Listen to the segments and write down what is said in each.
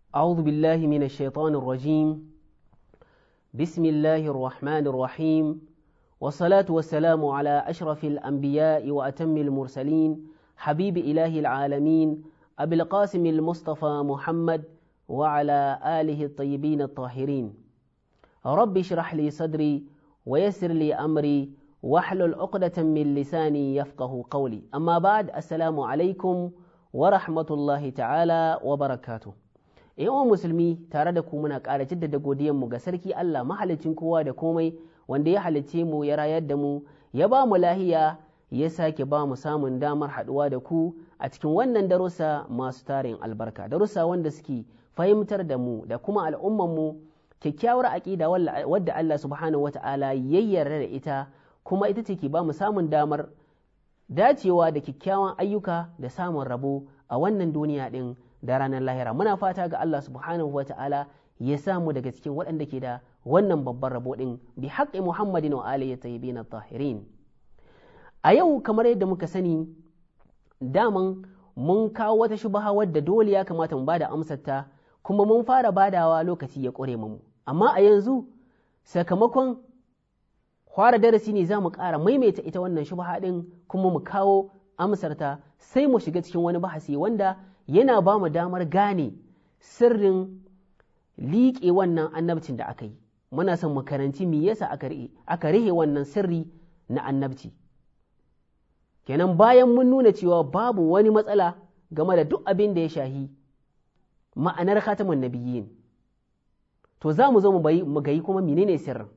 أعوذ بالله من الشيطان الرجيم. بسم الله الرحمن الرحيم، والصلاة والسلام على أشرف الأنبياء وأتم المرسلين حبيب إله العالمين أبي القاسم المصطفى محمد وعلى آله الطيبين الطاهرين. رب اشرح لي صدري ويسر لي أمري واحلل عقدة من لساني يفقه قولي. أما بعد، السلام عليكم ورحمة الله تعالى وبركاته. Yawan musulmi, tare da ku muna ƙara jaddada godiyanmu ga sarki Allah mahalicin kowa da komai, wanda ya halicce mu, ya rayar da mu, ya ba mu lahiya, ya sake ba mu samun damar haɗuwa da ku a cikin wannan darussa masu tarin albarka, darussa wanda suke fahimtar da mu da kuma al'ummanmu kyakkyawar aƙida wadda Allah subhanahu wata'ala ya yarda da ita, kuma ita ce ke ba mu samun damar dacewa da kyakkyawan ayyuka da samun rabo a wannan duniya ɗin da ranar lahira. Muna fata ga Allah subhanahu wa ta'ala ya samu daga cikin waɗanda ke da wannan babban rabo ɗin bi haƙƙi Muhammadin wa alihi tayyibin tahirin. A yau, kamar yadda muka sani, daman mun kawo wata shubaha wadda dole ya kamata mu bada amsar ta, kuma mun fara badawa lokaci ya ƙure mu. Amma a yanzu, sakamakon fara darasi ne, za mu ƙara maimaita ita wannan shubaha ɗin, kuma mu kawo amsar ta, sai mu shiga cikin wani bahasi wanda yana ba mu damar gane sirrin liƙe wannan annabcin da aka yi. Muna son mu karanci me yasa aka rihe wannan sirri na annabci. Kenan bayan mun nuna cewa babu wani matsala game da duk abin da ya shahi ma'anar khatamun nabiyyin, to za mu zo mu gayi kuma menene sirrin.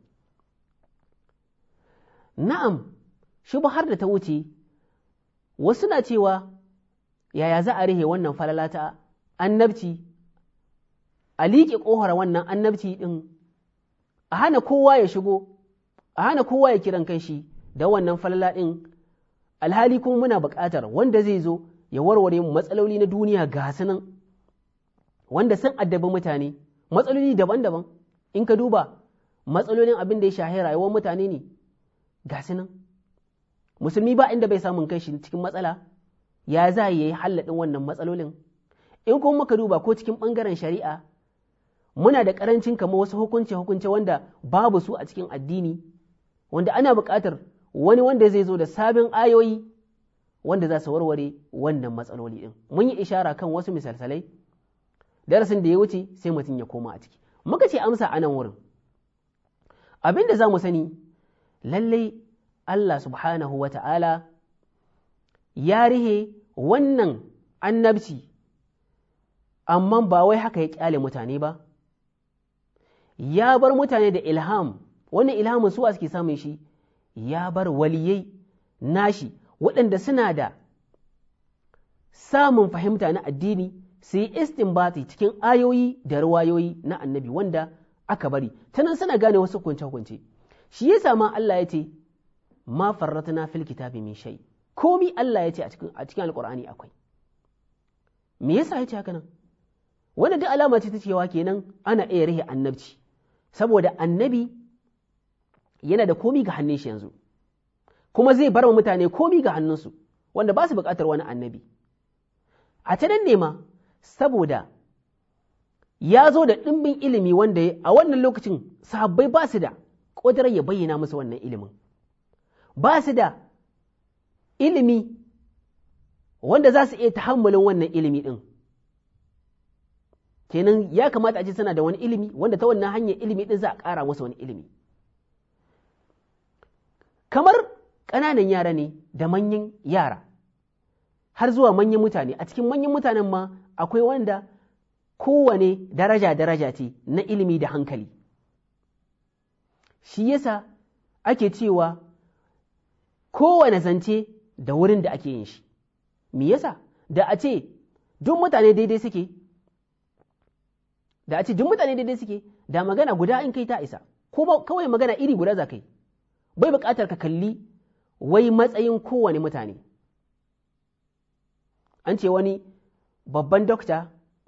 Na'am, shubhar da ta wuce, wasu na cewa yaya za a rihe wannan falala ta annabci, a liƙe ƙohar wannan annabci ɗin, a hana kowa ya shigo, a hana kowa ya kiran kanshi da wannan falala ɗin, alhali kuma muna buƙatar wanda zai zo ya warware mu matsaloli na duniya ga nan, wanda sun addabi mutane, matsaloli daban-daban. In ka duba matsalolin abin da ya shahi rayuwar mutane ne ga nan, musulmi ba inda bai samun kanshi cikin matsala. Ya za ya yi halladin wannan matsalolin? In kuma muka duba ko cikin ɓangaren shari'a, muna da ƙarancin kama wasu hukunce-hukunce wanda babu su a cikin addini, wanda ana buƙatar wani wanda zai zo da sabon ayoyi wanda za su warware wannan matsaloli ɗin. Mun yi ishara kan wasu misalsalai, darasin da ya wuce sai mutum ya koma a ciki. Muka ce amsa a nan wurin. Abin da za mu sani, lallai Allah subhanahu wa ta'ala ya rihe wannan annabci, amma ba wai haka ya kyale mutane ba, ya bar mutane da ilham. Wannan ilhamin suwa suke samun shi? Ya bar waliyai nashi waɗanda suna da samun fahimta na addini, su yi istinbati cikin ayoyi da ruwayoyi na annabi wanda aka bari, ta nan suna gane wasu hukunce-hukunce. Shi ya sama Allah ya ce, ma farratna fil kitabi min shay. Komi Allah ya ce a cikin Alƙur'ani akwai. Me yasa ya ce haka nan? Wanda duk alama ce ta cewa kenan ana iya rihe annabci, saboda annabi yana da komi ga hannun shi yanzu, kuma zai bar wa mutane komi ga hannunsu, wanda ba su buƙatar wani annabi. A ta nan ne ma, saboda ya zo da ɗimbin ilimi wanda a wannan lokacin sahabbai ba su da ƙudurar ya bayyana musu wannan ilimin, ba su da ilimi wanda za su iya tahammulin wannan ilimi ɗin. Kenan ya kamata a ce suna da wani ilimi wanda ta wannan hanyar ilimi ɗin za a ƙara masa wani ilimi. Kamar ƙananan yara ne da manyan yara, har zuwa manyan mutane. A cikin manyan mutanen ma akwai wanda kowane daraja ce na ilimi da hankali. Shi yasa ake cewa kowane zance da wurin da ake yin shi. Me yasa? Da a ce duk mutane daidai suke, da magana guda in kai ta isa, ko kawai magana iri guda za kai, bai buƙatar ka kalli wai matsayin kowane mutane. An ce wani babban dokta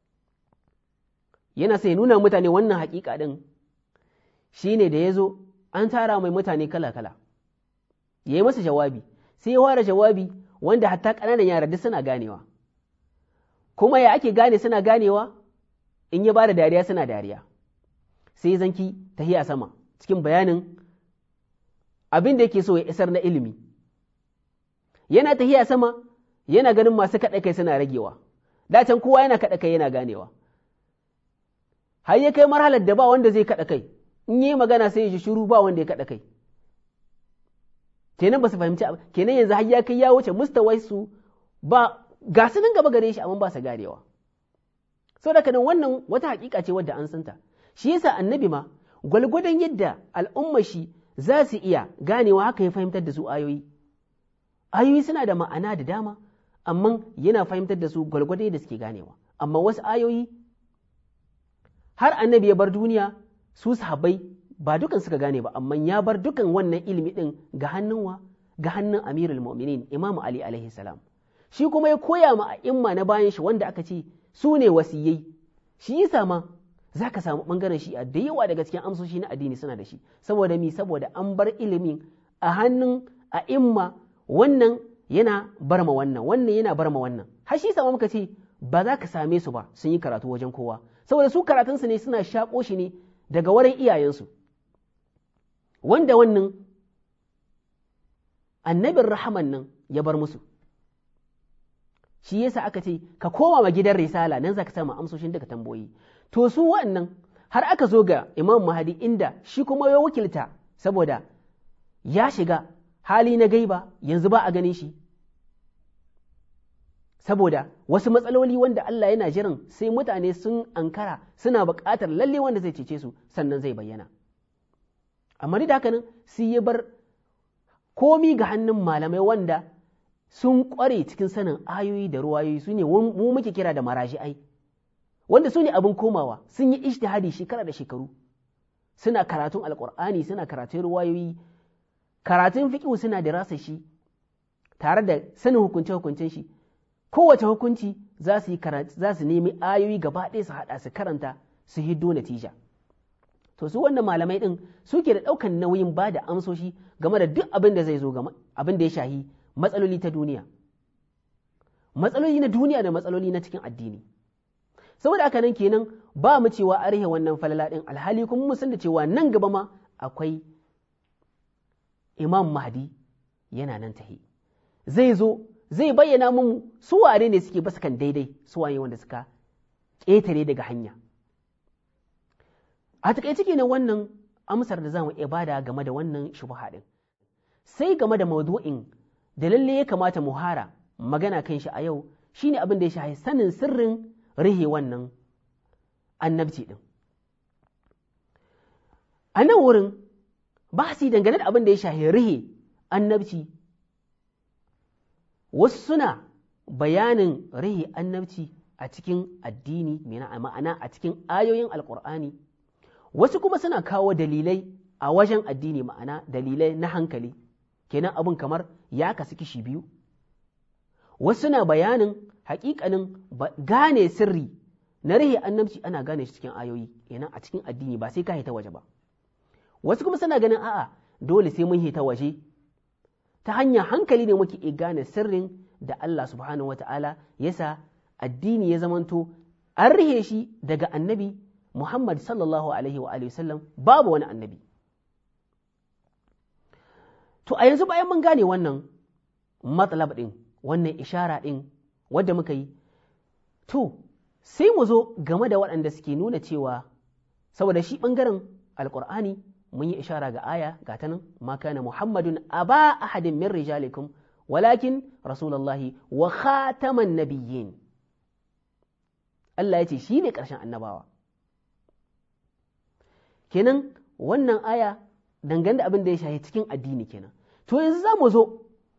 yana sai nuna mutane wannan haƙiƙa ɗin, shi ne da ya zo an tara mai mutane kala-kala, ya yi masa jawabi, sai ya ware jawabi wanda hatta ƙananan yara duk suna ganewa. Kuma ya ake gane suna ganewa? in ya ba da dariya suna dariya, sai zanki tahiya sama cikin bayanin abin da yake so ya isar na ilimi. Yana tahiya sama yana ganin masu kaɗa kai suna ragewa, dacen kowa yana kaɗa kai yana ganewa, har ya kai marhalar da ba wanda zai kaɗa kai, in yi magana sai ya ji shiru ba wanda ya kaɗa kai. Kenan ba su fahimci, kenan yanzu har ya kai ya wuce mustawai su, ba ga su nan gaba gare shi amma ba su ganewa. Sau da kanan wannan wata hakika ce wadda an santa. Shi yasa annabi ma gwalgwadon yadda al'umma shi za su iya ganewa haka ya fahimtar da su ayoyi. Ayoyi suna da ma'ana da dama, amma yana fahimtar da su gwalgwadon yadda suke ganewa. Amma wasu ayoyi har annabi ya bar duniya su sahabbai ba dukan suka gane ba, amma ya bar dukan wannan ilimi din ga hannun Amirul Mu'minin Imam Ali alaihi salam. Shi kuma ya koya ma a'imma na bayan shi wanda aka ce su ne wasiyai. Shi yasa ma za ka samu ɓangaren shi'a da yawa daga cikin amsoshi na addini suna da shi. Saboda mi? Saboda an bar ilimin a hannun a'imma, wannan yana bar ma wannan, wannan yana bar ma wannan. Har shi yasa muka ce ba za ka same su ba sun yi karatu wajen kowa, saboda su karatunsu ne suna shaƙo shi ne daga wurin iyayensu, wanda wannan annabin rahaman nan ya bar musu. Shi yasa aka ce ka koma ma gidan risala, nan za ka samu amsoshin daga tamboyi. To su wannan har aka zo ga Imam Mahdi, inda shi kuma ya wakilta, saboda ya shiga hali na gaiba, yanzu ba a ganin shi, saboda wasu matsaloli wanda Allah yana jiran sai mutane sun ankara, suna buƙatar lalle wanda zai cece su sannan zai bayyana. Amma ni da haka nan sai ya bar komi ga hannun malamai wanda sun ƙware cikin sanin ayoyi da ruwayoyi, su ne mu muke kira da maraji'ai, wanda su ne abin komawa, sun yi ijtihadi shekara da shekaru, suna karatun alƙur'ani, suna karatun ruwayoyi, karatun fiqh suna da rasa shi tare da sanin hukunce-hukuncen shi. Kowace hukunci za su nemi ayoyi gaba ɗaya su haɗa su karanta su hiddo natija. To su wannan malamai ɗin suke da ɗaukan nauyin ba da amsoshi game da duk abin da zai zo, abin da ya shahi matsaloli ta duniya, matsaloli na duniya da matsaloli na cikin addini. Saboda haka nan kenan ba mu cewa a rihe wannan falala ɗin, alhali kuma mu san da cewa nan gaba ma akwai Imam Mahdi yana nan tahi, zai zo zai bayyana mun su wane ne suke basu kan daidai, su wane wanda suka ƙetare daga hanya. A taƙaice kenan wannan amsar da za mu iya bada game da wannan shubha ɗin. Sai game da maudu'in da lalle ya kamata mu hara magana kan shi a yau, shine abin da ya shahi sanin sirrin rihe wannan annabci ɗin. A nan wurin ba su dangane da abin da ya shahi rihe annabci, wasu suna bayanin rihe annabci a cikin addini, ma'ana a cikin ayoyin alƙur'ani, wasu kuma suna kawo dalilai a wajen addini, ma'ana dalilai na hankali, kenan abin kamar ya kasu kishi biyu. Wasu suna bayanin haƙiƙanin gane sirri na rihe annabci ana gane shi cikin ayoyi, kenan a cikin addini ba sai ka hita waje ba. Wasu kuma suna ganin a'a dole sai mun hita waje, ta hanyar hankali ne muke gane sirrin da Allah subhanahu wa ta'ala ya sa addini ya zamanto an rihe shi daga annabi Muhammad sallallahu alaihi wa sallam, babu wani annabi. To a yanzu bayan mun gane wannan matsalab ɗin, wannan ishara ɗin wadda muka yi, to sai mu zo game da waɗanda suke nuna cewa, saboda shi ɓangaren alƙur'ani mun yi ishara ga aya ga ta nan, ma kana Muhammadun aba ahadin min rijalikum walakin rasulullahi wa khataman nabiyyin. Allah ya ce shi ne ƙarshen annabawa. Kenan wannan aya dangane da abin da ya shahi cikin addini kenan. To yanzu za mu zo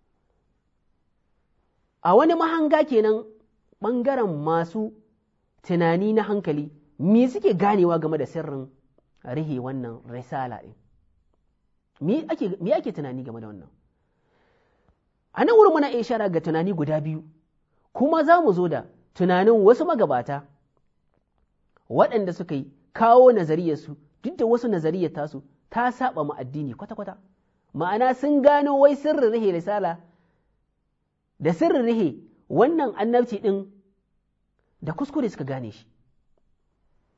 a wani mahanga kenan ɓangaren masu tunani na hankali, me suke ganewa game da sirrin rihe wannan risala ɗin? Me ake tunani game da wannan? A nan wurin muna ishara ga tunani guda biyu, kuma za mu zo da tunanin wasu magabata waɗanda suka yi kawo nazariyarsu, duk da wasu nazariyar tasu ta saba ma addini kwata-kwata. Ma'ana sun gano wai sirrin rihe risala da sirrin rihe wannan annabci ɗin da kuskure suka gane shi.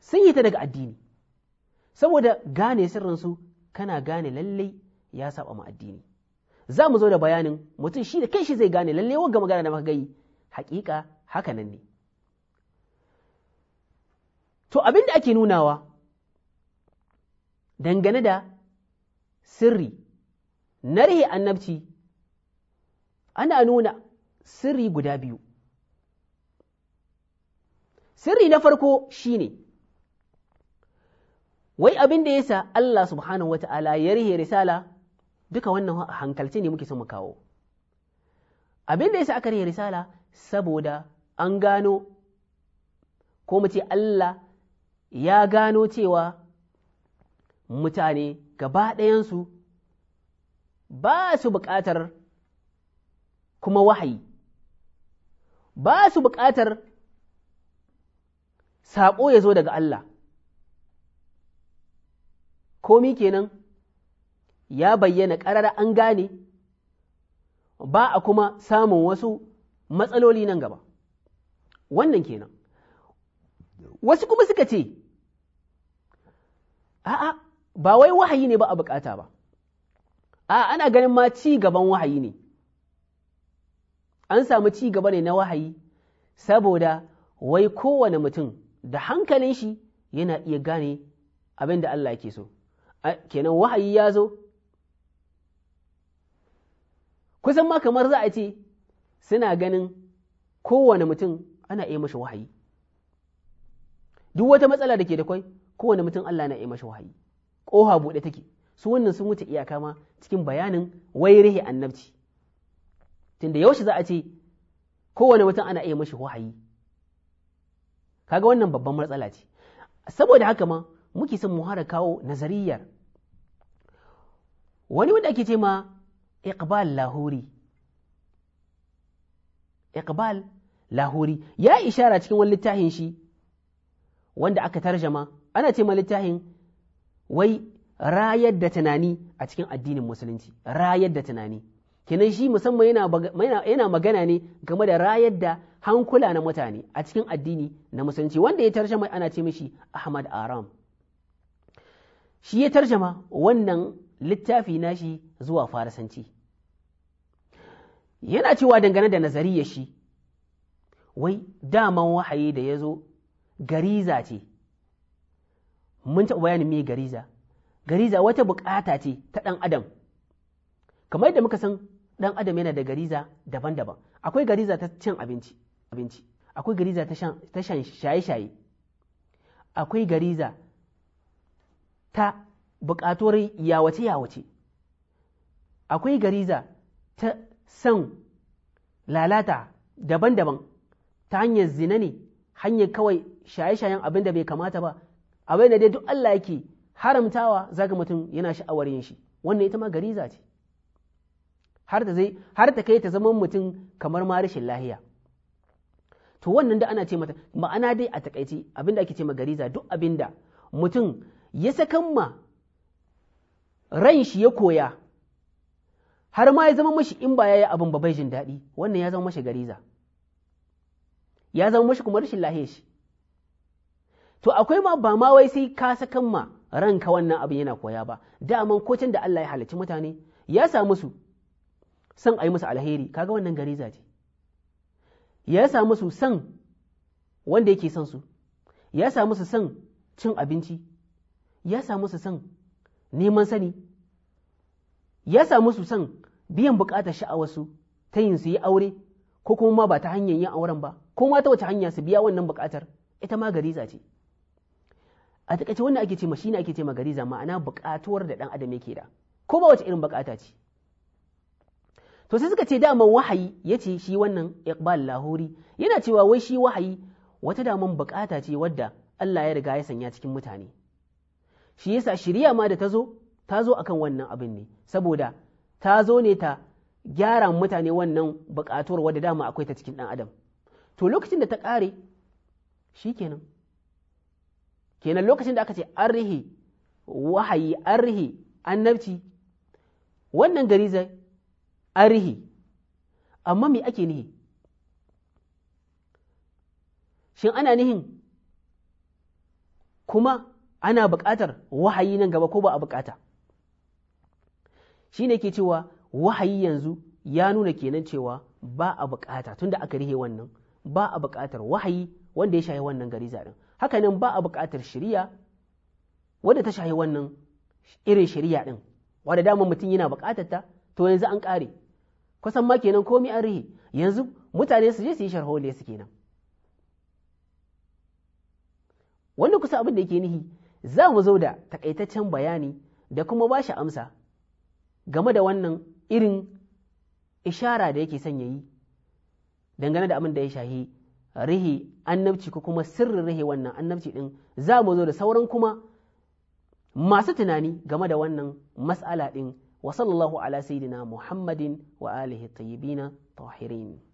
sun yi ta daga addini, saboda gane sirrinsu kana gane lallai ya saba ma addini. Za mu zo da bayanin mutum shi da kai shi zai gane lallai wagga magana da maka gai hakika haka nan ne. To abin da ake nunawa dangane da sirri na rihe annabci, ana nuna sirri guda biyu. Sirri na farko shi ne, wai abin da ya sa Allah subhanahu wa ta'ala ya rihe risala, duka wannan hankalce ne muke son mu kawo. Abin da ya sa aka rihe risala, saboda an gano, ko mu ce Allah ya gano cewa mutane gaba ɗayansu ba su buƙatar kuma wahayi, ba su buƙatar saƙo ya zo daga Allah. Komi kenan ya bayyana ƙarara an gane, ba a kuma samun wasu matsaloli nan gaba. Wannan kenan. Wasu kuma suka ce, a'a, ba wai wahayi ne ba a bukata ba, a'a, ana ganin ma ci gaban wahayi ne, an samu ci gaba ne na wahayi, saboda wai kowane mutum da hankalin shi yana iya gane abin da Allah yake so. Kenan wahayi ya zo, kusan ma kamar za a ce suna ganin kowane mutum ana iya mashi wahayi. Duk wata matsala da ke da kwai, kowane mutum Allah na iya mashi wahayi. Ƙoha buɗe take, su wannan sun wuce iyaka ma cikin bayanin wai rihe annabci. Tunda yaushe za a ce kowane mutum ana iya mashi wahayi. Kaga wannan babban matsala ce. Saboda haka ma muke son mu hara kawo nazariyar wani wanda ake ce ma Iqbal Lahori. Iqbal Lahori ya ishara cikin wani littafin shi wanda aka tarjama, ana ce ma littafin wai rayar da tunani a cikin addinin musulunci, rayar da tunani. Kenan shi musamman yana magana ne game da rayar da hankula na mutane a cikin addini na musulunci, wanda ya tarjama ana ce mishi Ahmad Aram. Shi ya tarjama wannan littafi nashi zuwa Farisanci. Yana cewa dangane da nazariyar shi, wai daman wahayi da ya zo gariza ce. Mun taɓa bayanin me gariza. Gariza wata bukata ce ta ɗan adam. Kamar yadda muka san ɗan adam yana da gariza daban-daban. Akwai gariza ta cin abinci, akwai gariza ta shan shaye-shaye, akwai gariza ta bukatuwar yawace-yawace, akwai gariza ta san lalata daban-daban ta hanyar zina ne, hanyar kawai shaye-shayen abin da bai kamata ba, abin da dai duk Allah yake haramtawa zaga mutum yana sha'awar yin shi. Wannan ita ma gariza ce, har ta kai ta zama mutum kamar ma rashin lahiya. To wannan da ana ce mata, ma'ana dai a takaice abin da ake ce ma gariza, duk abin da mutum ya sakan ma ran shi ya koya, har ma ya zama mashi in ba ya yi abin ba bai jin daɗi, wannan ya zama mashi gariza, ya zama mashi kuma rashin lahiyar shi. To akwai ma ba ma wai sai ka sakan ma ranka wannan abin yana koya ba, daman kocin da Allah ya halicci mutane ya sa musu son a yi musu alheri, kaga wannan gariza ce. Ya sa musu son wanda yake son su, ya sa musu son cin abinci, ya sa musu son neman sani, ya sa musu son biyan bukatar sha'awarsu ta yin su yi aure, ko kuma ma ba ta hanyar yin auren ba, ko ma ta wace hanya su biya wannan bukatar, ita ma gariza ce. A takaice wannan ake ce ma shine ake ce ma gariza, ma'ana bukatuwar da dan adam yake da, ko ba wace irin bukata ce. To sai suka ce daman wahayi, ya ce shi wannan Iqbal Lahori yana cewa wai shi wahayi wata daman bukata ce wadda Allah ya riga ya sanya cikin mutane. Shi yasa shiriya ma da ta zo akan wannan abin ne, saboda ta zo ne ta gyara mutane wannan bukatuwar wadda dama akwai ta cikin ɗan adam. To lokacin da ta ƙare shi kenan lokacin da aka ce an rihe wahayi, an rihe annabci, wannan gariza an rihe. Amma me ake nihi? Shin ana nihin kuma ana buƙatar wahayi nan gaba ko ba a buƙata. Shi ne ke cewa wahayi yanzu ya nuna kenan cewa ba a buƙata tunda aka rihe wannan, ba a buƙatar wahayi wanda ya shahi wannan gariza ɗin. Haka nan ba a buƙatar shari'a wadda ta shahi wannan irin shari'a ɗin, wadda dama mutum yana buƙatar ta, to yanzu an ƙare. Kusan ma kenan komi an rihe, yanzu mutane su je su yi sharholiya su kenan. Wanda kusa abin da yake nihi, za mu zo da takaitaccen bayani da kuma ba shi amsa game da wannan irin ishara da yake son ya yi dangane da abin da ya shahi rihe annabci ko kuma sirrin rihe wannan annabci ɗin. Za mu zo da sauran kuma masu tunani game da wannan mas'ala ɗin. Wa sallallahu ala sayyidina Muhammadin wa alihi tayyibina tahirin.